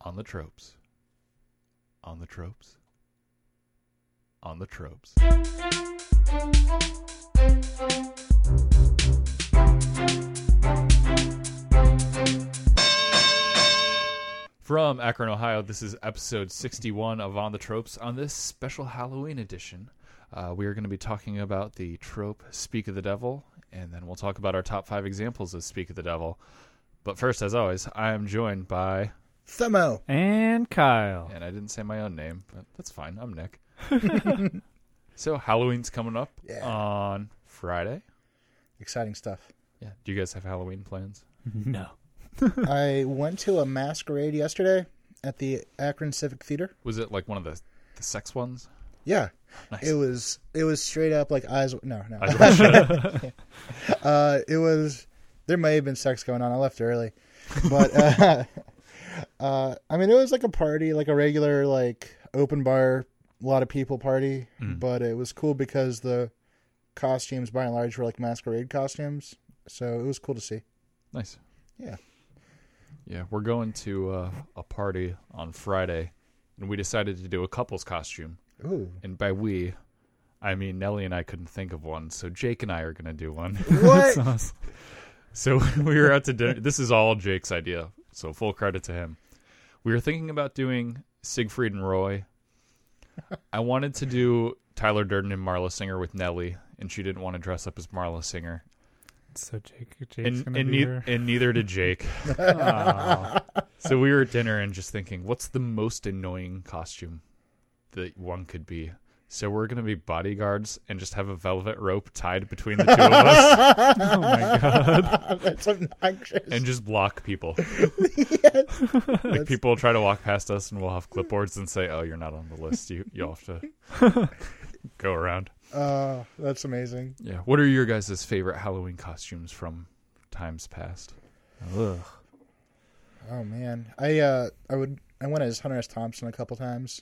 On the tropes. On the tropes. On the tropes. From Akron, Ohio, this is episode 61 of On the Tropes. On this special Halloween edition, we are going to be talking about the trope Speak of the Devil, and then we'll talk about our top 5 examples of Speak of the Devil. But first, as always, I am joined by... Themo. And Kyle. And I didn't say my own name, but that's fine. I'm Nick. So Halloween's coming up on Friday. Exciting stuff. Yeah. Do you guys have Halloween plans? No. I went to a masquerade yesterday at the Akron Civic Theater. Was it like one of the sex ones? Yeah. Nice. It was straight up like eyes. No. Eyes wide shut. It was. There may have been sex going on. I left early, but I mean, it was like a party, like a regular like open bar, a lot of people party. But it was cool because the costumes, by and large, were like masquerade costumes. So it was cool to see. Nice. Yeah. Yeah, we're going to a party on Friday, and we decided to do a couple's costume. Ooh. And by we, I mean Nellie and I couldn't think of one, so Jake and I are going to do one. What? That's awesome. So we were out to dinner. This is all Jake's idea, so full credit to him. We were thinking about doing Siegfried and Roy. I wanted to do Tyler Durden and Marla Singer with Nellie, and she didn't want to dress up as Marla Singer. So Jake's gonna And be her. neither did Jake. Aw. So we were at dinner and just thinking, what's the most annoying costume that one could be? So we're going to be bodyguards and just have a velvet rope tied between the two of us Oh my god. That's obnoxious. and just block people. Yes. Like people will try to walk past us and we'll have clipboards and say, oh, you're not on the list. You'll have to go around. That's amazing. Yeah. What are your guys' favorite Halloween costumes from times past? Ugh. Oh man, I went as Hunter S. Thompson a couple times.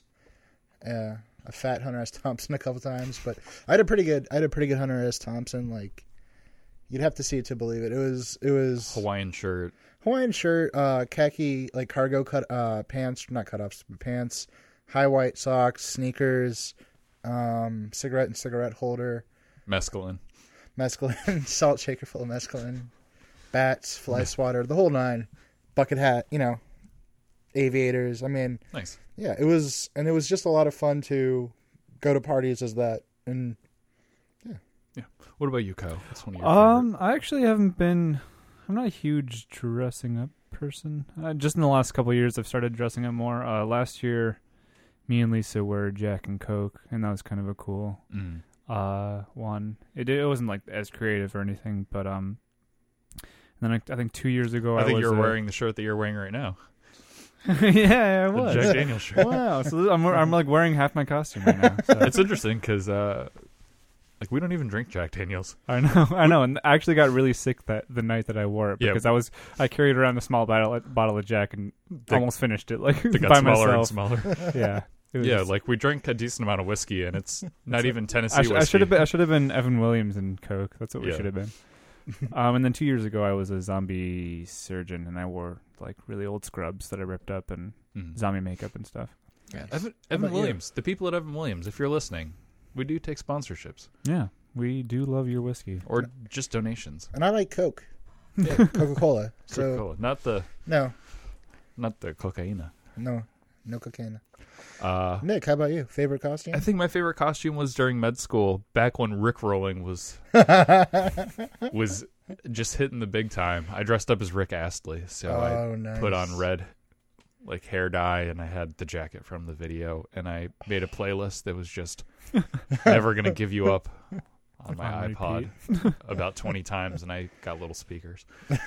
A fat Hunter S. Thompson a couple times, but I had a pretty good Hunter S. Thompson. Like, you'd have to see it to believe it. It was Hawaiian shirt. Khaki like cargo pants, not cutoffs, but pants, high white socks, sneakers, cigarette holder, Mescaline. salt shaker full of mescaline, bats, fly swatter, the whole nine, bucket hat, aviators. I mean, Nice. yeah, it was just a lot of fun to go to parties as that. And Yeah. What about you, Kyle? What's one of your favorite? I actually haven't been. I'm not a huge dressing up person. Just in the last couple of years, I've started dressing up more. Last year, me and Lisa were Jack and Coke, and that was kind of a cool one. It wasn't like as creative or anything, but and then I think 2 years ago, I think was you're wearing the shirt that you're wearing right now. yeah, I The was. Jack Daniel's shirt. Wow, so I'm like wearing half my costume right now. So. It's interesting because we don't even drink Jack Daniels. I know, and I actually got really sick the night that I wore it because I carried around a small bottle of Jack and almost finished it like They got by smaller myself. and smaller. Yeah, it was Yeah, like we drank a decent amount of whiskey, and it's not even Tennessee whiskey. I should have been Evan Williams and Coke. That's what we Yeah. should have been. And then 2 years ago, I was a zombie surgeon, and I wore like really old scrubs that I ripped up and zombie makeup and stuff. Yeah. Nice. Evan Williams, the people at Evan Williams, if you're listening, we do take sponsorships Yeah, we do love your whiskey. or just donations. I like Coke, Coca-Cola. So Coca-Cola, not the cocaine. no cocaine. Nick, how about you? Favorite costume? I think my favorite costume was during med school, back when rickrolling was just hitting the big time. I dressed up as Rick Astley, so I put on red like hair dye, and I had the jacket from the video, and I made a playlist that was just Never Gonna Give You Up on my On iPod about 20 times, and I got little speakers.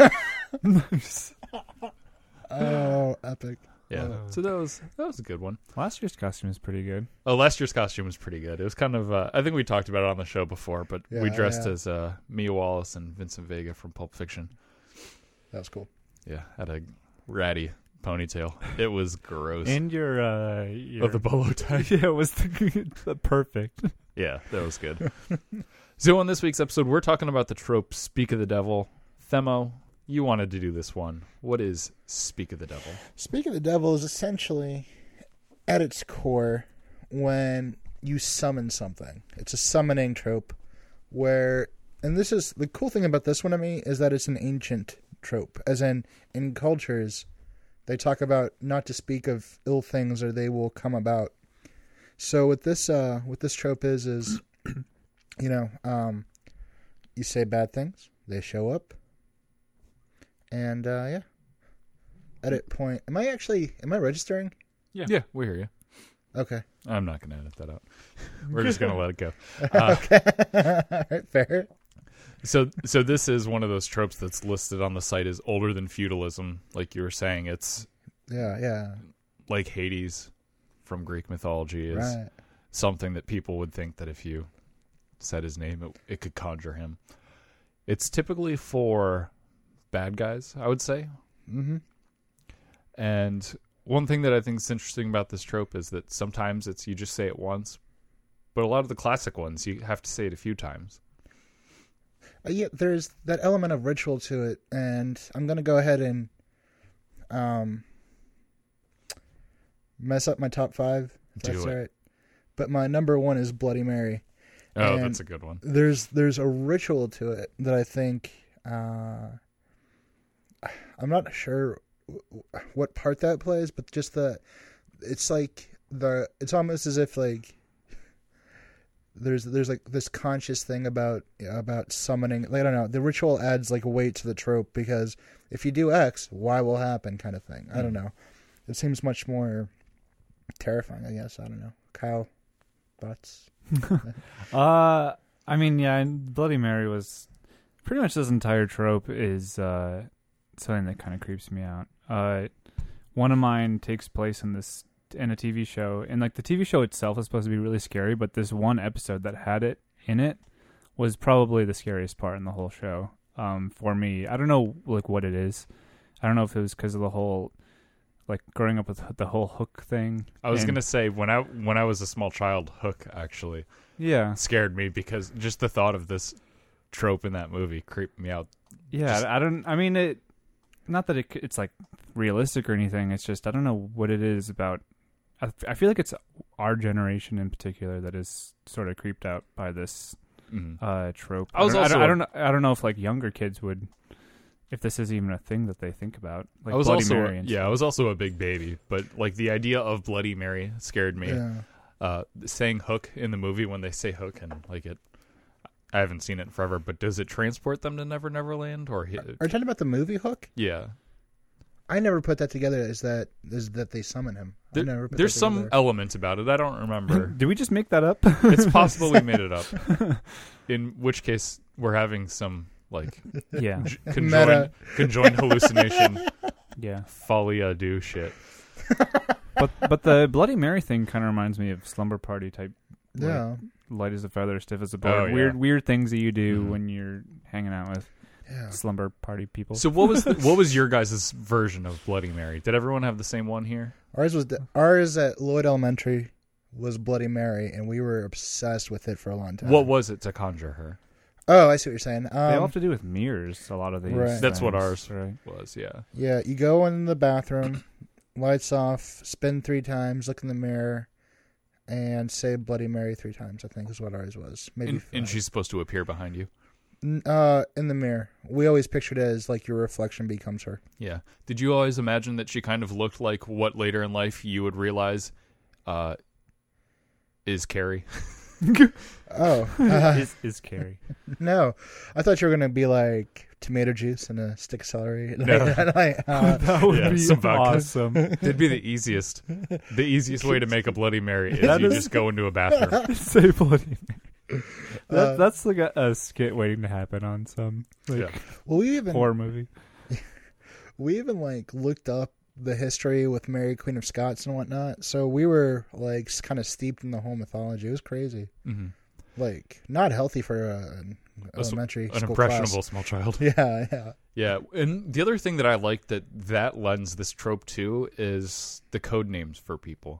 Oh, epic. Yeah, so that was a good one. Last year's costume is pretty good. Oh, last year's costume was pretty good. It was kind of, I think we talked about it on the show before, but we dressed as Mia Wallace and Vincent Vega from Pulp Fiction. That was cool. Yeah, had a ratty ponytail. It was gross. And your the bolo tie. Yeah, it was the perfect. Yeah, that was good. So on this week's episode, we're talking about the trope Speak of the Devil. Themo, you wanted to do this one. What is Speak of the Devil? Speak of the Devil is essentially, at its core, when you summon something. It's a summoning trope where, and this is, the cool thing about this one to me is that it's an ancient trope. As in cultures, they talk about not to speak of ill things or they will come about. So what this trope is, you say bad things, they show up. And, edit point. Am I registering? Yeah, we hear you. Okay. I'm not going to edit that out. We're just going to let it go. Okay. All right, fair. So this is one of those tropes that's listed on the site as older than feudalism. Like you were saying, it's Yeah. like Hades from Greek mythology is Right. something that people would think that if you said his name, it could conjure him. It's typically for bad guys, I would say. Mm-hmm. And one thing that I think is interesting about this trope is that sometimes it's you just say it once, but a lot of the classic ones, you have to say it a few times. Yeah, there's that element of ritual to it, and I'm going to go ahead and mess up my top 5, if Do that's it. all right. But my number 1 is Bloody Mary. Oh, And that's a good one. There's a ritual to it that I think I'm not sure what part that plays, but just it's almost as if like there's like this conscious thing about summoning. Like, I don't know, the ritual adds like weight to the trope because if you do X, Y will happen, kind of thing. I don't know. It seems much more terrifying, I guess. I don't know. Kyle, thoughts? I mean, yeah, and Bloody Mary was pretty much this entire trope is something that kind of creeps me out. One of mine takes place in a TV show, and like the TV show itself is supposed to be really scary, but this one episode that had it in it was probably the scariest part in the whole show. For me, I don't know like what it is. I don't know if it was because of the whole like growing up with the whole Hook thing. I was gonna say when I was a small child, Hook actually scared me because just the thought of this trope in that movie creeped me out. Yeah, I mean it. Not that it's like realistic or anything. It's just I don't know what it is about. I feel like it's our generation in particular that is sort of creeped out by this trope. I don't know if like younger kids would, if this is even a thing that they think about. Like I was Bloody Mary and I was also a big baby, but like the idea of Bloody Mary scared me. Yeah. Saying Hook in the movie when they say Hook and like it. I haven't seen it in forever, but does it transport them to Never Never Land or? Are you talking about the movie Hook? Yeah. I never put that together as that they summon him. There's some element about it. I don't remember. Did we just make that up? It's possible we made it up. In which case, we're having some like conjoined hallucination, folie à deux shit. But the Bloody Mary thing kind of reminds me of Slumber Party type. Yeah. Light as a feather, stiff as a board. Weird things that you do when you're hanging out with slumber party people. So what was your guys' version of Bloody Mary? Did everyone have the same one here? Ours at Lloyd Elementary was Bloody Mary, and we were obsessed with it for a long time. What was it to conjure her? Oh, I see what you're saying. They all have to do with mirrors. A lot of these. Right. That's what ours was. Yeah. Yeah, you go in the bathroom, lights off, spin 3 times, look in the mirror, and say Bloody Mary 3 times, I think is what ours was. Maybe and she's supposed to appear behind you? In the mirror. We always pictured it as like your reflection becomes her. Yeah. Did you always imagine that she kind of looked like what later in life you would realize is Carrie? Oh. Is Carrie. No. I thought you were going to be like tomato juice and a stick of celery. No. That would be some vodka. awesome. It'd be the easiest way to make a Bloody Mary is just go into a bathroom. Say Bloody Mary. That's like a skit waiting to happen on some horror movie. We even like looked up the history with Mary, Queen of Scots and whatnot. So we were like kind of steeped in the whole mythology. It was crazy. Mm-hmm. Like not healthy for an elementary an school impressionable class. small child. Yeah. And the other thing that I like that lends this trope to is the code names for people.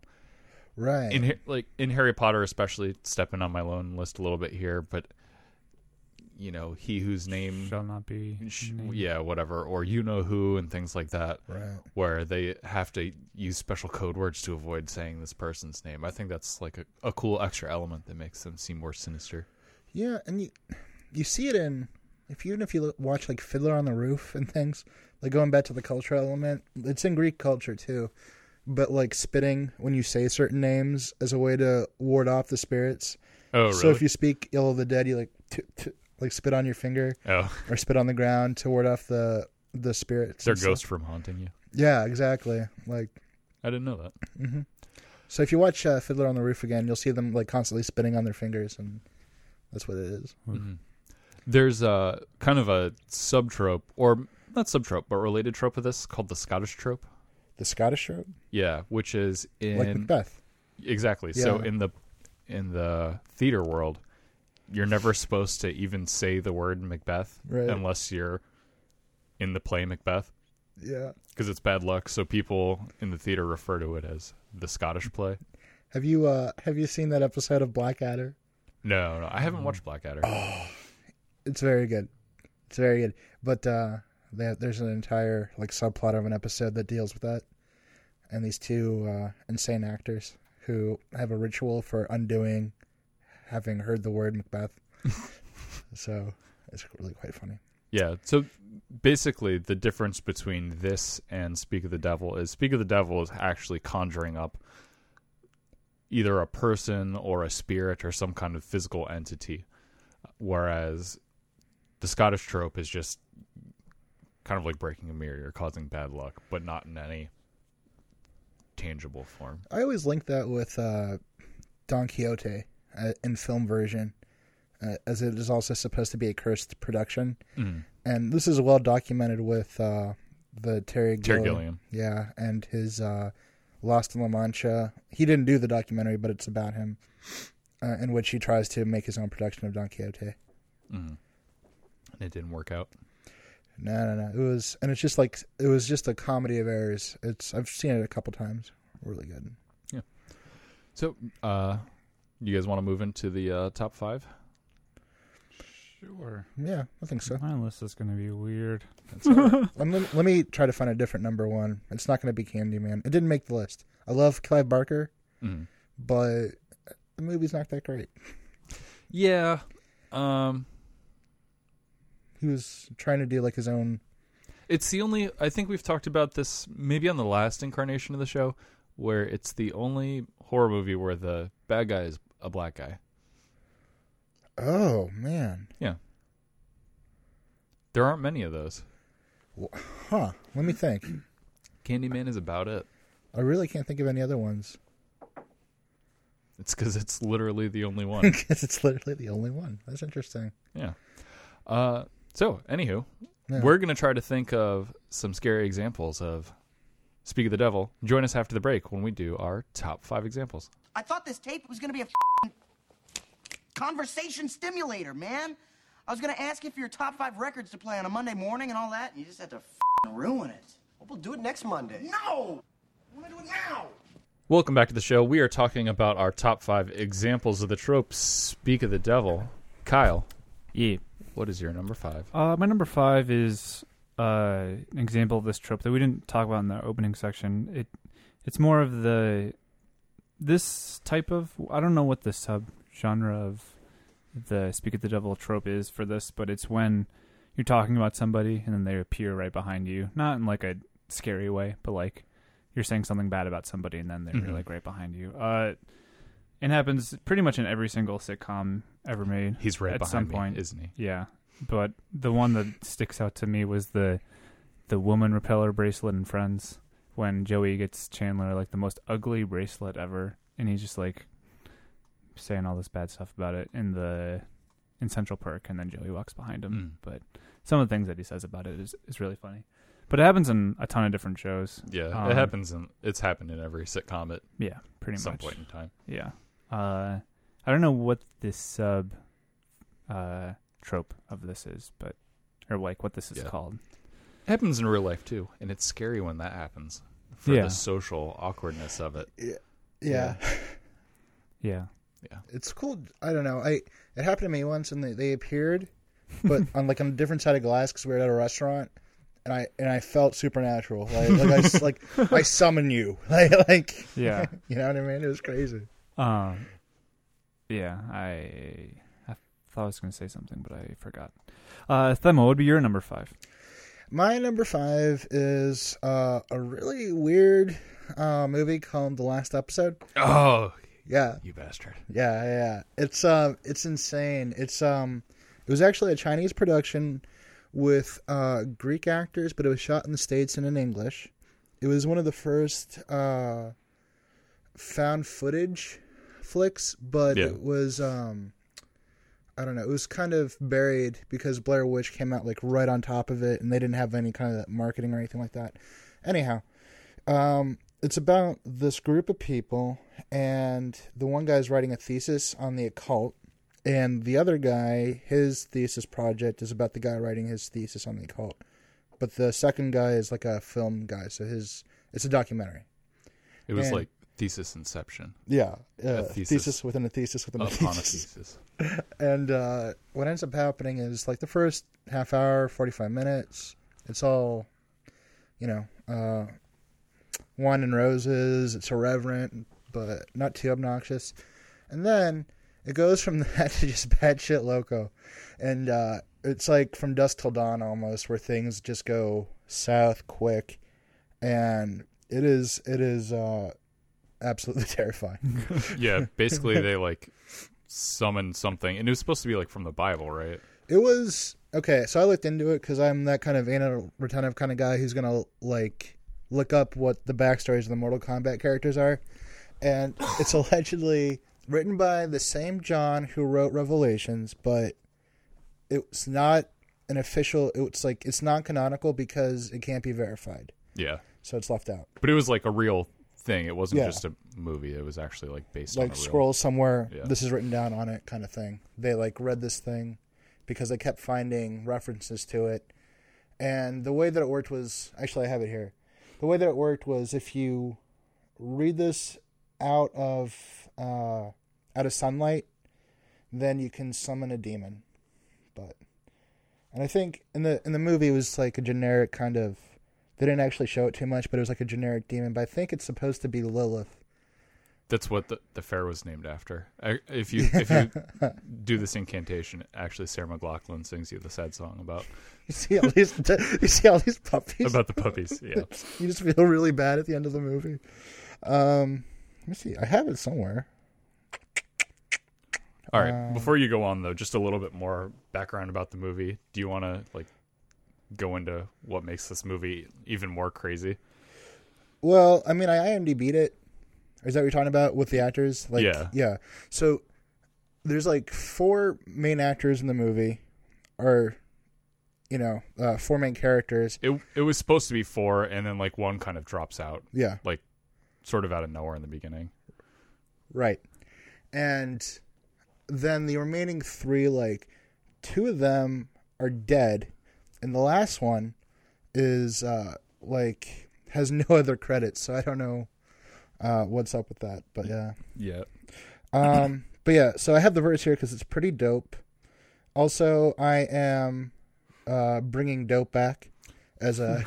Right. In Harry Potter, especially, stepping on my lone list a little bit here, but he whose name Shall not be named. yeah, whatever, or you know who, and things like that, Right. where they have to use special code words to avoid saying this person's name. I think that's like a cool extra element that makes them seem more sinister. Yeah, and you see it even if you watch like Fiddler on the Roof and things, like going back to the cultural element, it's in Greek culture too. But like spitting when you say certain names as a way to ward off the spirits. Oh, really? So if you speak ill of the dead, you like spit on your finger or spit on the ground to ward off the spirits. Their ghost from haunting you. Yeah, exactly. Like I didn't know that. Mm-hmm. So if you watch Fiddler on the Roof again, you'll see them like constantly spitting on their fingers, and that's what it is. Mm-hmm. There's a kind of a subtrope, or not subtrope, but related trope of this called the Scottish trope. The Scottish trope? Yeah, which is in Like Macbeth. Exactly. Yeah. So in the theater world, you're never supposed to even say the word Macbeth unless you're in the play Macbeth. Yeah. Because it's bad luck. So people in the theater refer to it as the Scottish play. Have you seen that episode of Blackadder? No, I haven't watched Blackadder. Oh, it's very good. It's very good. But there's an entire like subplot of an episode that deals with that, and these two insane actors who have a ritual for undoing having heard the word Macbeth. So it's really quite funny. Yeah. So basically, the difference between this and Speak of the Devil is actually conjuring up either a person or a spirit or some kind of physical entity, whereas the Scottish trope is just kind of like breaking a mirror or causing bad luck, but not in any tangible form. I always link that with Don Quixote in film version, as it is also supposed to be a cursed production. Mm. And this is well documented with the Terry Gilliam. Yeah, and his Lost in La Mancha. He didn't do the documentary, but it's about him, in which he tries to make his own production of Don Quixote. Mm. And it didn't work out. No. It was just a comedy of errors. I've seen it a couple times. Really good. Yeah. So, you guys want to move into the top 5? Sure. Yeah, I think so. My list is going to be weird. That's all right. Let me try to find a different number one. It's not going to be Candyman. It didn't make the list. I love Clive Barker, but the movie's not that great. Yeah. He was trying to do like his own. It's the only. I think we've talked about this maybe on the last incarnation of the show, where it's the only horror movie where the bad guy is a black guy. Oh man. Yeah. There aren't many of those. Huh. Let me think. Candyman is about it. I really can't think of any other ones. It's because it's literally the only one. Because it's literally the only one. That's interesting. Yeah. So, anywho, Yeah. we're going to try to think of some scary examples of Speak of the Devil. Join us after the break when we do our top 5 examples. I thought this tape was going to be a conversation stimulator, man. I was going to ask you for your top 5 records to play on a Monday morning and all that, and you just had to ruin it. Well, we'll do it next Monday. No! I want to do it now! Welcome back to the show. We are talking about our top 5 examples of the trope Speak of the Devil. Kyle, Yeah. what is your number 5? My number 5 is an example of this trope that we didn't talk about in the opening section. It's more of this type of, I don't know what the subgenre of the Speak of the Devil trope is for this, but it's when you're talking about somebody and then they appear right behind you, not in like a scary way, but like you're saying something bad about somebody and then they're like right behind you. It happens pretty much in every single sitcom ever made. He's right at behind some me, point, isn't he? Yeah, but the one that sticks out to me was the woman repeller bracelet in Friends, when Joey gets Chandler like the most ugly bracelet ever, and he's just like saying all this bad stuff about it in Central Perk, and then Joey walks behind him. But some of the things that he says about it is really funny. But it happens in a ton of different shows. Yeah, it happens it's happened in every sitcom at pretty some much. point in time. Yeah. I don't know what this trope of this is, but or like what this is called. It happens in real life too, and it's scary when that happens for the social awkwardness of it. Yeah. Yeah. It's cool. I don't know. It happened to me once, and they appeared, but on a different side of glass because we were at a restaurant, and I felt supernatural. I summon you. Yeah. You know what I mean? It was crazy. Yeah, I thought I was going to say something, but I forgot. Thema, what would be your number 5? My number 5 is a really weird movie called The Last Episode. Oh, Yeah, you bastard. yeah. It's insane. It was actually a Chinese production with Greek actors, but it was shot in the States and in English. It was one of the first found footage flicks, but Yeah. it was I don't know, it was kind of buried because Blair Witch came out right on top of it, and they didn't have any kind of marketing or anything like that. Anyhow, it's about this group of people, and the one guy's writing a thesis on the occult, and the other guy, his thesis project is about the guy writing his thesis on the occult. But the second guy is a film guy, so it's a documentary. It was And- like thesis inception. Yeah, thesis. within a thesis within a Upon a thesis. thesis. And what ends up happening is the first half hour, 45 minutes, it's all, wine and roses. It's irreverent, but not too obnoxious. And then it goes from that to just batshit loco. And it's from dusk till dawn almost, where things just go south quick. And it is absolutely terrifying. Yeah, basically they summoned something, and it was supposed to be from the Bible, right? It was okay. So I looked into it because I'm that kind of anal retentive kind of guy who's gonna look up what the backstories of the Mortal Kombat characters are, and it's allegedly written by the same John who wrote Revelations, but it's not an official. It's not canonical because it can't be verified, Yeah, so it's left out. but it was a real thing. It wasn't Yeah. just a movie. It was actually based on a real... Scrolls somewhere. Yeah. This is written down on it, kind of thing. They read this thing because they kept finding references to it, and the way that it worked was actually I have it here. The way that it worked was if you read this out of sunlight, then you can summon a demon. And I think in the movie it was a generic kind of. They didn't actually show it too much, but it was a generic demon. But I think it's supposed to be Lilith. That's what the fair was named after. If you do this incantation, actually Sarah McLachlan sings you the sad song about You see all these puppies. about the puppies. Yeah. You just feel really bad at the end of the movie. Let me see. I have it somewhere. All right. Before you go on, though, just a little bit more background about the movie. Do you want to go into what makes this movie even more crazy? Well, I mean, I IMDb'd it. Is that what you're talking about with the actors? Yeah. So there's 4 main actors in the movie, or 4 main characters. It was supposed to be 4, and then one kind of drops out. Yeah. Sort of out of nowhere in the beginning. Right. And then the remaining 3, 2 of them are dead, and the last one is has no other credits, so I don't know what's up with that. But yeah. Yeah. But yeah, so I have the verse here because it's pretty dope. Also, I am bringing dope back as a.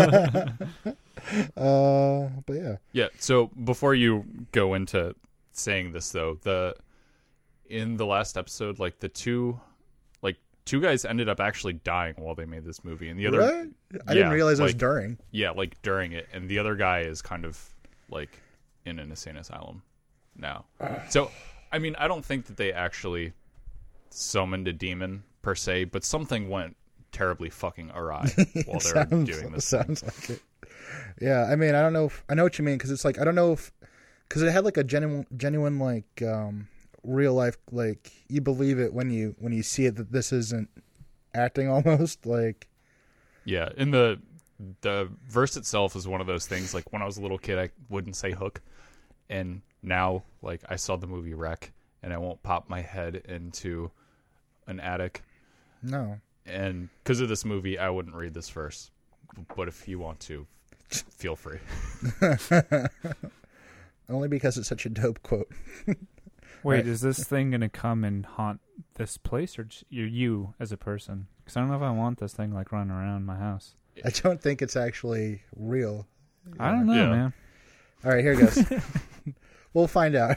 But yeah. Yeah. So before you go into saying this, though, in the last episode, the two guys ended up actually dying while they made this movie, and the other, Right? I didn't realize it was during. Yeah, during it, and the other guy is kind of in an insane asylum now. So, I mean, I don't think that they actually summoned a demon per se, but something went terribly fucking awry while they were doing this. Sounds like it. Yeah, I mean, I don't know. I know what you mean because it's I don't know if because it had a genuine real life you believe it when you see it that this isn't acting almost Yeah, and the verse itself is one of those things. When I was a little kid, I wouldn't say hook, and now I saw the movie Wreck, and I won't pop my head into an attic. No. And because of this movie, I wouldn't read this verse. But if you want to, feel free. Only because it's such a dope quote. Wait, Right. is this thing going to come and haunt this place, or just you as a person? Because I don't know if I want this thing like running around my house. I don't think it's actually real. I don't know, Yeah. man. All right, here it goes. We'll find out.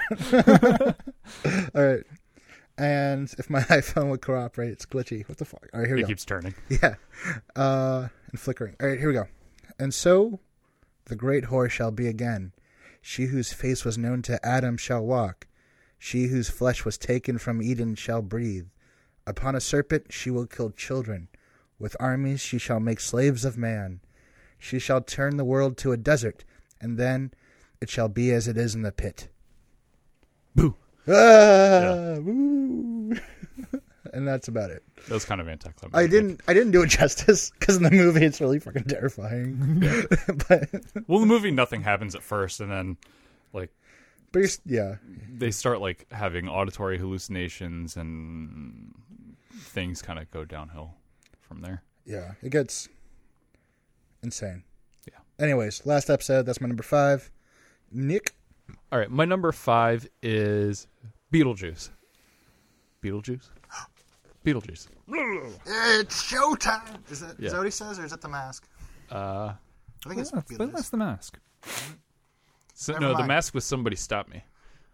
All right. And if my iPhone would cooperate, it's glitchy. What the fuck? All right, here we It go. keeps turning. Yeah. And flickering. All right, here we go. And so the great whore shall be again. She whose face was known to Adam shall walk. She whose flesh was taken from Eden shall breathe. Upon a serpent she will kill children. With armies she shall make slaves of man. She shall turn the world to a desert, and then it shall be as it is in the pit. Boo. Ah, woo. And that's about it. That was kind of anticlimactic. I didn't do it justice because in the movie it's really fucking terrifying. but Well, the movie, nothing happens at first, and then, like, yeah, they start, like, having auditory hallucinations, and things kind of go downhill from there. yeah, it gets insane. Yeah. Anyways, last episode. That's my number 5. Nick. All right, my number 5 is Beetlejuice. Beetlejuice? Beetlejuice. It's showtime. Is that Yeah. what he says, or is that the mask? I think it's But that's the mask. So, Never no, the mind. mask was Somebody Stop Me.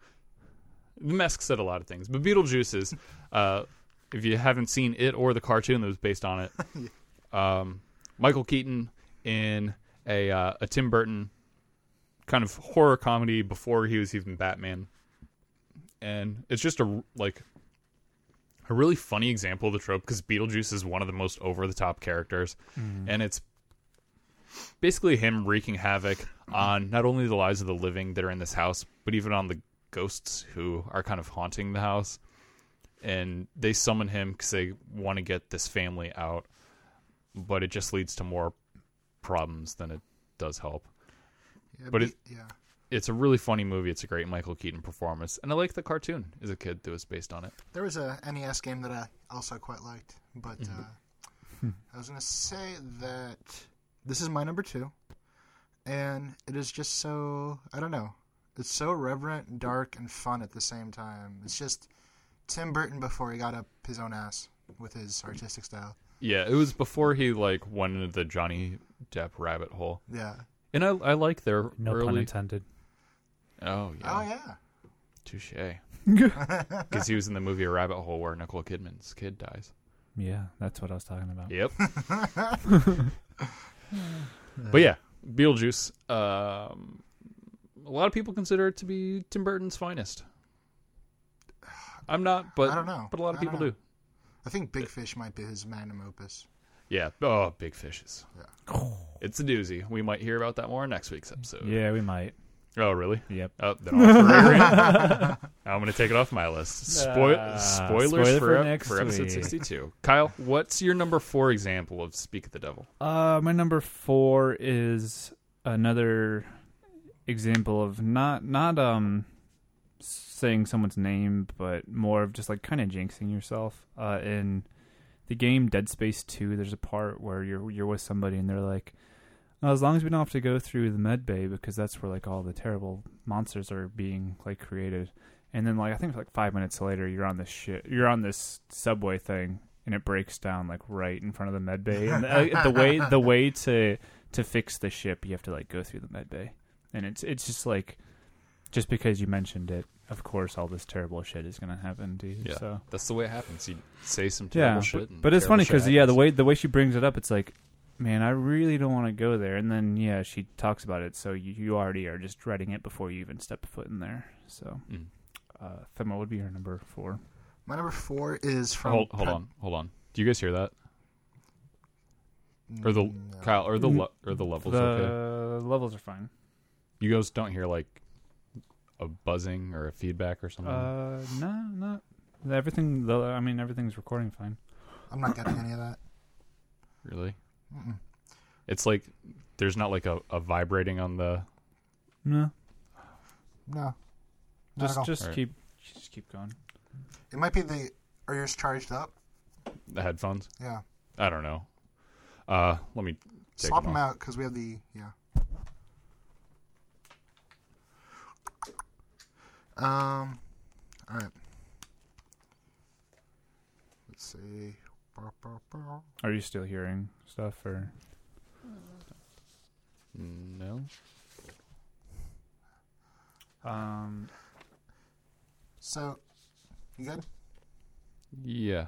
The mask said a lot of things, but Beetlejuice is, if you haven't seen it or the cartoon that was based on it, Michael Keaton in a Tim Burton kind of horror comedy before he was even Batman, and it's just a really funny example of the trope because Beetlejuice is one of the most over the top characters, and it's basically him wreaking havoc on not only the lives of the living that are in this house, but even on the ghosts who are kind of haunting the house. And they summon him because they want to get this family out, but it just leads to more problems than it does help. Yeah, But yeah. It's a really funny movie. It's a great Michael Keaton performance, and I like the cartoon as a kid that was based on it. There was a NES game that I also quite liked, but I was going to say that this is my number 2, and it is just so, I don't know, it's so reverent, dark, and fun at the same time. It's just Tim Burton before he got up his own ass with his artistic style. Yeah, it was before he went into the Johnny Depp rabbit hole, Yeah. and I like their No pun early. intended. Oh yeah, Oh, yeah. touche. Because he was in the movie A Rabbit Hole where Nicole Kidman's kid dies. Yeah, that's what I was talking about. Yep. But yeah, Beetlejuice. A lot of people consider it to be Tim Burton's finest. I'm not, but I don't know. But a lot of I don't people know. do. I think Big Fish might be his magnum opus. Yeah. Oh, big fishes. Yeah. It's a doozy. We might hear about that more in next week's episode. Yeah, we might. Oh, really? Yep. Oh, then I'll career in. I'm going to take it off my list. Spoilers spoiler for next for episode week. 62. Kyle, what's your number 4 example of Speak of the Devil? My number 4 is another example of not saying someone's name, but more of just like kind of jinxing yourself. In the game Dead Space 2, there's a part where you're with somebody and they're like, "Oh, as long as we don't have to go through the med bay because that's where like all the terrible monsters are being like created." And then like I think like 5 minutes later, you're on this subway thing and it breaks down like right in front of the med bay. And the way to fix the ship, you have to like go through the med bay. And it's just like, just because you mentioned it, of course, all this terrible shit is going to happen to you. Yeah, So that's the way it happens. You say some terrible shit. and but it's terrible funny shit because happens. the way she brings it up, it's like, man, I really don't want to go there. And then she talks about it, so you already are just dreading it before you even step a foot in there. So, Thema would be your number 4. My number 4 is from... Hold on. Do you guys hear that? Or the Kyle or the levels? The Okay. levels are fine. You guys don't hear like a buzzing or a feedback or something? No, not everything. Everything's recording fine. I'm not getting any of that. Really? It's like there's not like a vibrating on the. No, No. Not at all. just All right. keep going. It might be are yours charged up? The headphones. Yeah. I don't know. Let me take Swap them them off. out because we have the... Yeah. All right. Let's see. Are you still hearing stuff or? No. So, you good? Yeah.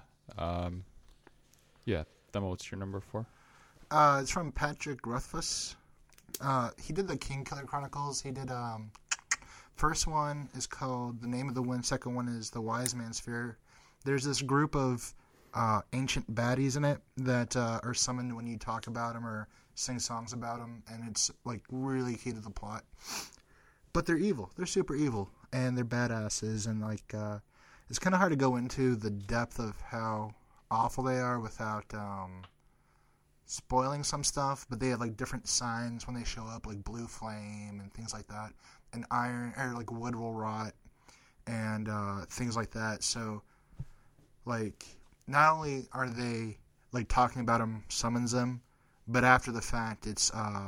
Yeah. Thema, what's your number 4? It's from Patrick Rothfuss. He did the King Killer Chronicles. He did, first one is called The Name of the Wind. Second one is The Wise Man's Fear. There's this group of ancient baddies in it that are summoned when you talk about them or sing songs about them, and it's like really key to the plot. But they're evil. They're super evil, and they're badasses, and like it's kind of hard to go into the depth of how awful they are without spoiling some stuff. But they have like different signs when they show up, like blue flame and things like that, and iron or like wood will rot and things like that. So like not only are they like talking about them summons them, but after the fact it's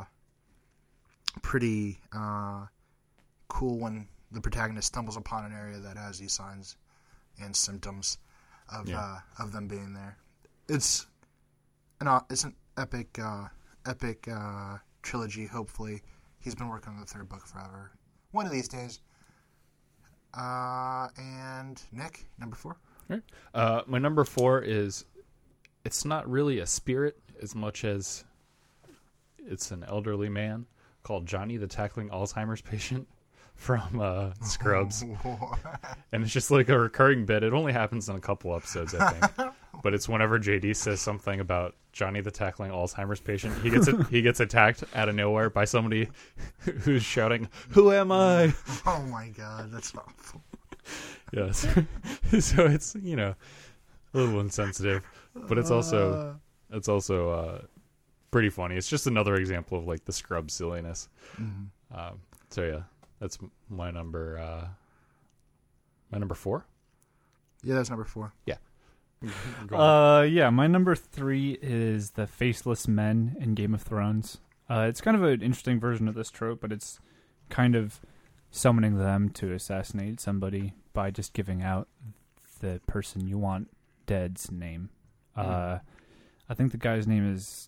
pretty cool when the protagonist stumbles upon an area that has these signs and symptoms of them being there. It's an epic trilogy. Hopefully, he's been working on the third book forever. One of these days. And Nick, number 4. Right. My number 4 is, it's not really a spirit as much as it's an elderly man called Johnny the Tackling Alzheimer's Patient from Scrubs. And it's just like a recurring bit. It only happens in a couple episodes, I think. But it's whenever JD says something about Johnny the Tackling Alzheimer's Patient, he gets attacked out of nowhere by somebody who's shouting, "Who am I?" Oh my god, that's awful. Yes. So it's, a little insensitive, but it's also pretty funny. It's just another example of like the Scrubs silliness. Mm-hmm. So yeah, that's my number 4. Yeah, that's number 4. Yeah. Yeah, my number 3 is the Faceless Men in Game of Thrones. It's kind of an interesting version of this trope, but it's kind of summoning them to assassinate somebody by just giving out the person you want dead's name. I think the guy's name is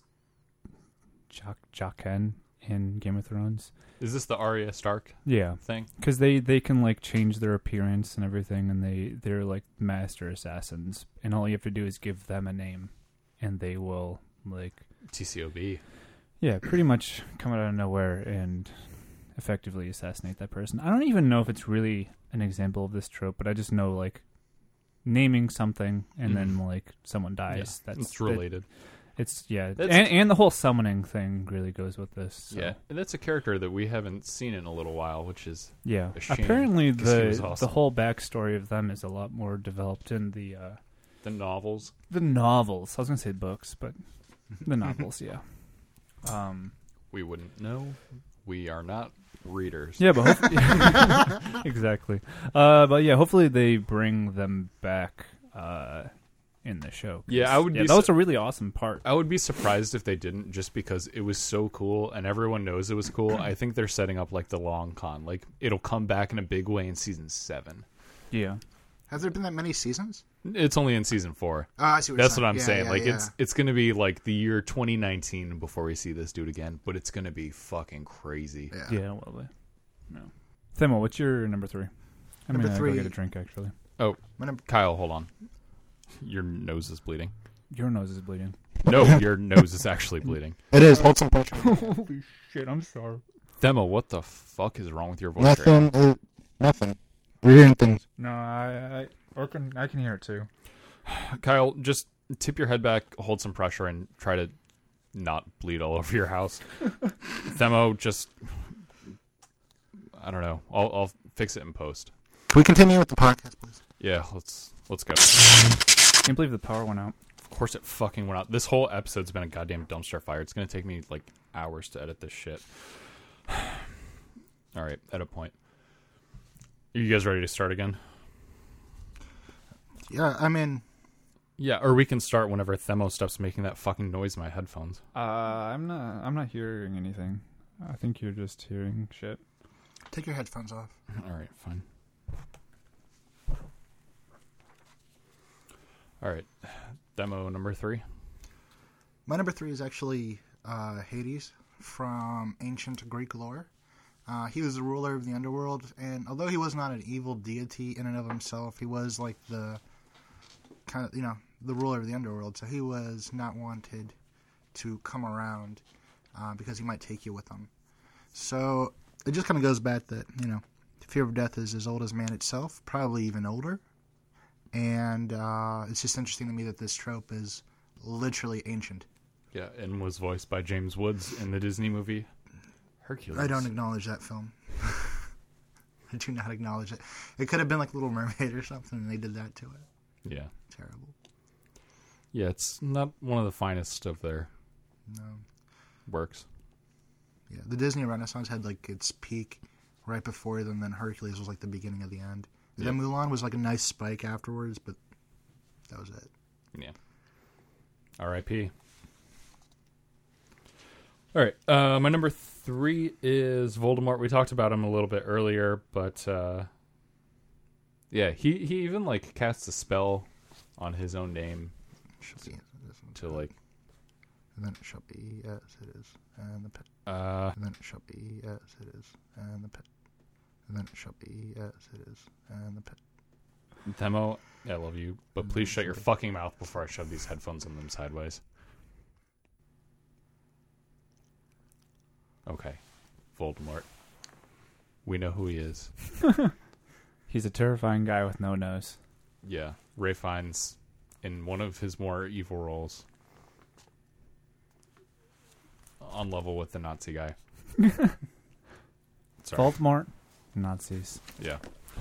Jaqen in Game of Thrones. Is this the Arya Stark thing? Because they can like change their appearance and everything, and they're like master assassins, and all you have to do is give them a name, and they will like TCOB. Yeah, pretty much come out of nowhere and effectively assassinate that person. I don't even know if it's really an example of this trope, but I just know like naming something and then like someone dies. Yeah, it's related. And the whole summoning thing really goes with this. So. Yeah, and that's a character that we haven't seen in a little while, which is a shame. Apparently, the whole backstory of them is a lot more developed in the novels. The novels. I was gonna say books, but the novels. Yeah. We wouldn't know. We are not readers. Yeah, but hopefully, exactly. But yeah, hopefully they bring them back. In the show. Yeah, that was a really awesome part. I would be surprised if they didn't, just because it was so cool and everyone knows it was cool. I think they're setting up like the long con. Like it'll come back in a big way in season 7. Yeah. Have there been that many seasons? It's only in season 4. Oh, I see what That's you're what I'm saying. Yeah, like yeah. it's going to be like the year 2019 before we see this dude again, but it's going to be fucking crazy. Yeah, well, no. Thema, what's your number 3? Number 3. Go get a drink actually. Oh, Kyle, hold on. Your nose is bleeding. Your nose is bleeding. No, your nose is actually bleeding. It is. Hold some pressure. Holy shit, I'm sorry. Thema, what the fuck is wrong with your voice? Nothing. We're hearing things. No, I can hear it too. Kyle, just tip your head back, hold some pressure, and try to not bleed all over your house. Themo, just... I don't know. I'll fix it in post. Can we continue with the podcast, please? Yeah, let's go. Can't believe the power went out. Of course it fucking went out. This whole episode's been a goddamn dumpster fire. It's going to take me like hours to edit this shit. All right, edit point. Are you guys ready to start again? Yeah, I mean... Yeah, or we can start whenever Themo stops making that fucking noise in my headphones. I'm not hearing anything. I think you're just hearing shit. Take your headphones off. All right, fine. All right. Demo number 3. My number 3 is actually Hades from ancient Greek lore. He was the ruler of the underworld, and although he was not an evil deity in and of himself, he was like the kind of, the ruler of the underworld. So he was not wanted to come around because he might take you with him. So it just kind of goes back that, fear of death is as old as man itself, probably even older. And it's just interesting to me that this trope is literally ancient. Yeah, and was voiced by James Woods in the Disney movie Hercules. I don't acknowledge that film. I do not acknowledge it. It could have been like Little Mermaid or something, and they did that to it. Yeah. Terrible. Yeah, it's not one of the finest of their works. Yeah, the Disney Renaissance had like its peak right before them, then Hercules was like the beginning of the end. And then Mulan was like a nice spike afterwards, but that was it. Yeah. R.I.P. All right, my number 3 is Voldemort. We talked about him a little bit earlier, but yeah, he even like casts a spell on his own name to like. And then it shall be as it is, and the pit. And then it shall be as it is, and the pit. And then it shall be as it is, and the pit. Demo, I love you, but please shut your fucking mouth before I shove these headphones in them sideways. Okay, Voldemort. We know who he is. He's a terrifying guy with no nose. Yeah, Ralph Fiennes in one of his more evil roles. On level with the Nazi guy. Sorry. Voldemort, Nazis. Yeah.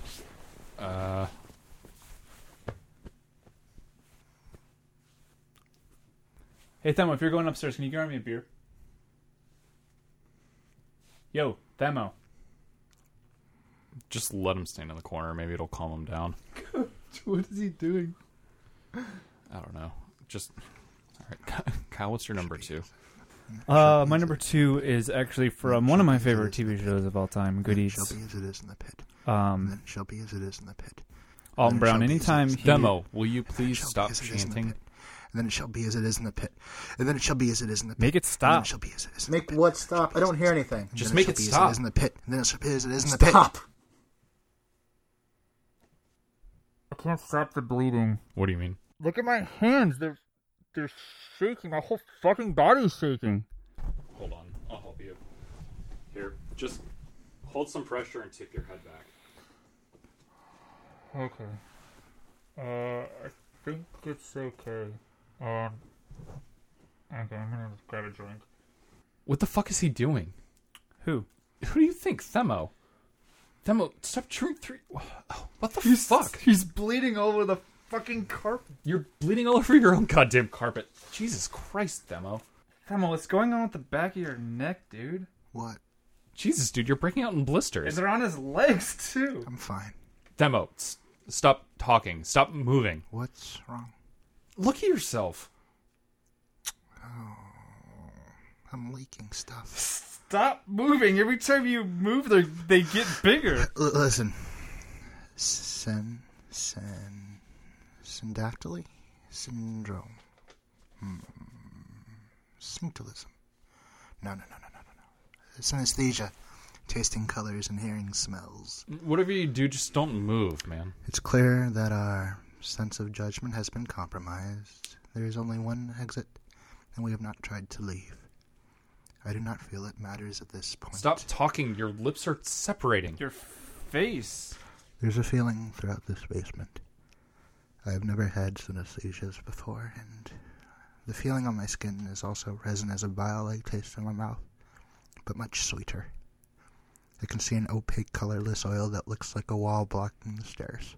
Hey, Themo, if you're going upstairs, can you grab me a beer? Yo, Themo. Just let him stand in the corner. Maybe it'll calm him down. What is he doing? I don't know. Just... All right, Kyle, what's your number 2? My number 2 is actually from one of my favorite TV shows of all time, Good Eats. Shall be as it is in the pit. Then it shall be as it is in the pit. Alton Brown, anytime he... Demo, will you please stop chanting? And then it shall be as it is in the pit. And then it shall be as it is in the pit. Make it stop. And then it shall be as it is in the pit. Make what stop? I don't hear anything. Just make it stop. As it is in the pit. And then it shall be as it is in the pit. Stop. I can't stop the bleeding. What do you mean? Look at my hands. They're shaking. My whole fucking body's shaking. Hold on. I'll help you. Here. Just hold some pressure and tip your head back. Okay. I think it's okay. Okay, I'm gonna grab a drink. What the fuck is he doing? Who? Who do you think? Themo, stop chewing through... What the fuck? He's bleeding all over the fucking carpet. You're bleeding all over your own goddamn carpet. Jesus Christ, Themo, what's going on with the back of your neck, dude? What? Jesus, dude, you're breaking out in blisters. And they're on his legs, too. I'm fine. Themo, stop talking. Stop moving. What's wrong? Look at yourself. Oh, I'm leaking stuff. Stop moving. Every time you move, they get bigger. Listen. Syndactyly? Syndrome. Sphincterism. No. Synesthesia. Tasting colors and hearing smells. Whatever you do, just don't move, man. It's clear that our sense of judgment has been compromised. There is only one exit, and we have not tried to leave. I do not feel it matters at this point. Stop talking. Your lips are separating. Your face. There's a feeling throughout this basement. I have never had synesthesias before, and the feeling on my skin is also resin as a bile-like taste in my mouth, but much sweeter. I can see an opaque, colorless oil that looks like a wall blocking the stairs.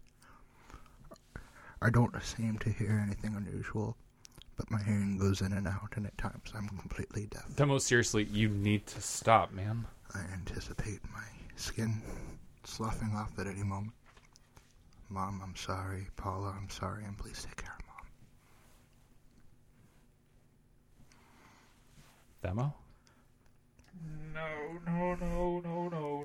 I don't seem to hear anything unusual, but my hearing goes in and out, and at times I'm completely deaf. Demo, seriously, you need to stop, man. I anticipate my skin sloughing off at any moment. Mom, I'm sorry. Paula, I'm sorry, and please take care of Mom. Demo? No.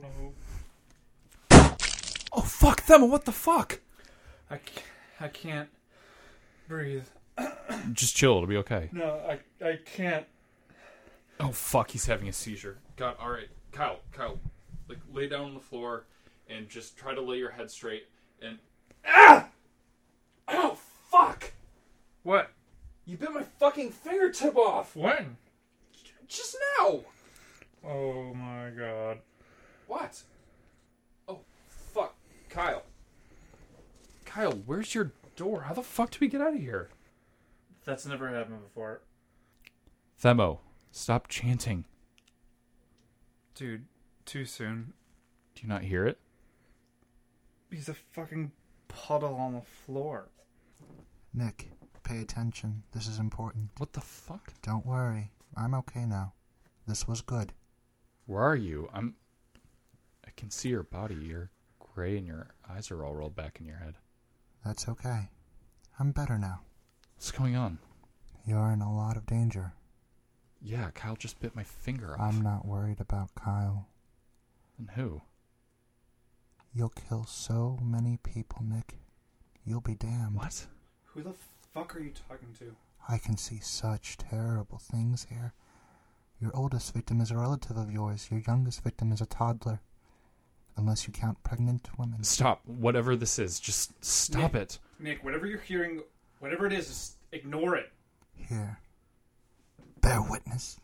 Oh, fuck, Demo, what the fuck? I can't. Breathe. Just chill. It'll be okay. No, I can't. Oh, fuck. He's having a seizure. God, all right. Kyle, like, lay down on the floor and just try to lay your head straight and... Ah! Oh, fuck! What? You bit my fucking fingertip off! When? Just now! Oh my god. What? Oh, fuck. Kyle, where's your door? How the fuck do we get out of here? That's never happened before. Themo, stop chanting. Dude, too soon. Do you not hear it? He's a fucking puddle on the floor. Nick, pay attention. This is important. What the fuck? Don't worry. I'm okay now. This was good. Where are you? I can see your body. You're gray and your eyes are all rolled back in your head. That's okay. I'm better now. What's going on? You're in a lot of danger. Yeah, Kyle just bit my finger off. I'm not worried about Kyle. And who? You'll kill so many people, Nick. You'll be damned. What? Who the fuck are you talking to? I can see such terrible things here. Your oldest victim is a relative of yours. Your youngest victim is a toddler. Unless you count pregnant women. Stop. Whatever this is, just stop it. Nick, whatever you're hearing, whatever it is, just ignore it. Here. Bear witness.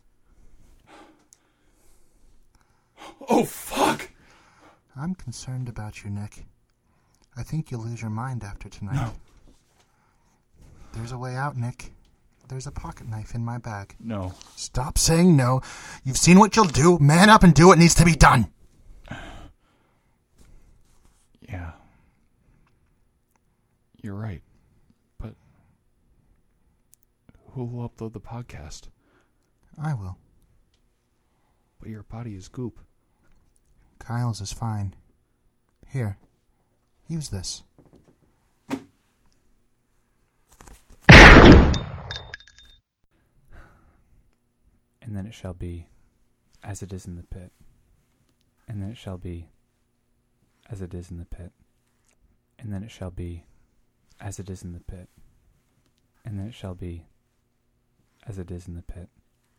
Oh, fuck! I'm concerned about you, Nick. I think you'll lose your mind after tonight. No. There's a way out, Nick. There's a pocket knife in my bag. No. Stop saying no. You've seen what you'll do. Man up and do what needs to be done. Yeah. You're right. But who will upload the podcast? I will. But your body is goop. Kyle's is fine. Here. Use this. And then it shall be as it is in the pit. And then it shall be as it is in the pit. And then it shall be as it is in the pit. And then it shall be as it is in the pit.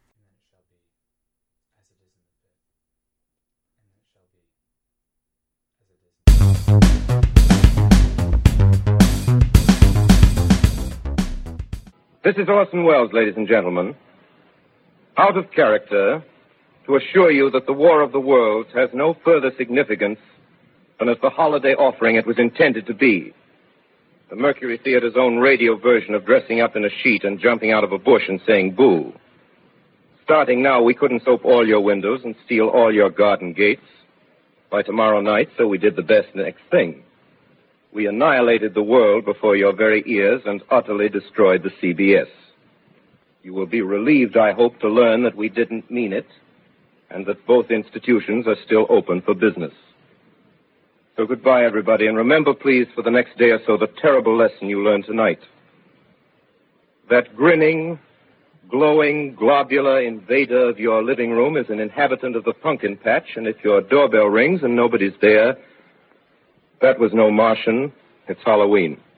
This is Orson Welles, ladies and gentlemen. Out of character, to assure you that the War of the Worlds has no further significance than as the holiday offering it was intended to be. The Mercury Theater's own radio version of dressing up in a sheet and jumping out of a bush and saying boo. Starting now, we couldn't soap all your windows and steal all your garden gates. By tomorrow night, so we did the best next thing. We annihilated the world before your very ears and utterly destroyed the CBS. You will be relieved, I hope, to learn that we didn't mean it, and that both institutions are still open for business. So goodbye, everybody, and remember, please, for the next day or so, the terrible lesson you learned tonight. That grinning, glowing, globular invader of your living room is an inhabitant of the pumpkin patch, and if your doorbell rings and nobody's there, that was no Martian, it's Halloween.